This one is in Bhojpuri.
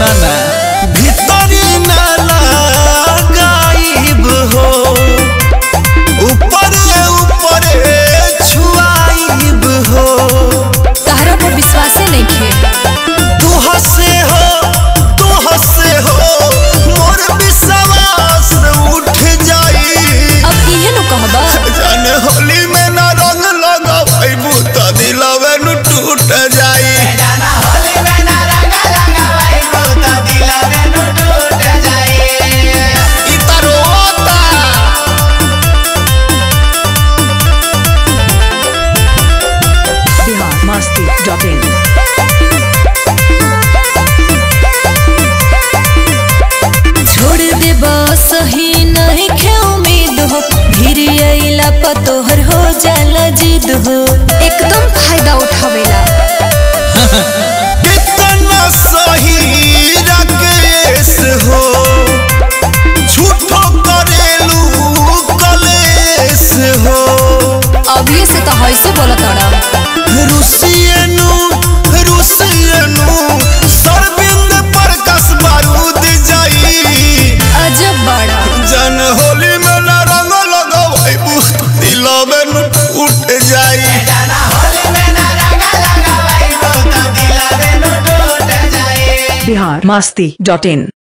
ना भीतरी ना लगाइब हो ऊपर ऊपर छुआइब हो। तहरा पर विश्वास नहीं खे। तू हंसे हो मोर विश्वास उठ जाई। अब इहे नु कहबा जाने होली में ना रंग लगाइबू त दिलवे नु टूट जाई। biharmasti.in छोड़ दे सही नहीं खे उम्मीद हो फिर अइला पर तोहर हो जाला जिद हो एकदम फायदा उठावेला। कितना सही राकेश हो झूठो करेलू कलेश हो। अभी से तो हैसे बोलत अड़ा रुसियनु सरबिंद पर कस बारूद जाई। अजब बड़ा जन होली में ना रंग लगाइबू दिलवे नु उठ जाई। biharmasti.in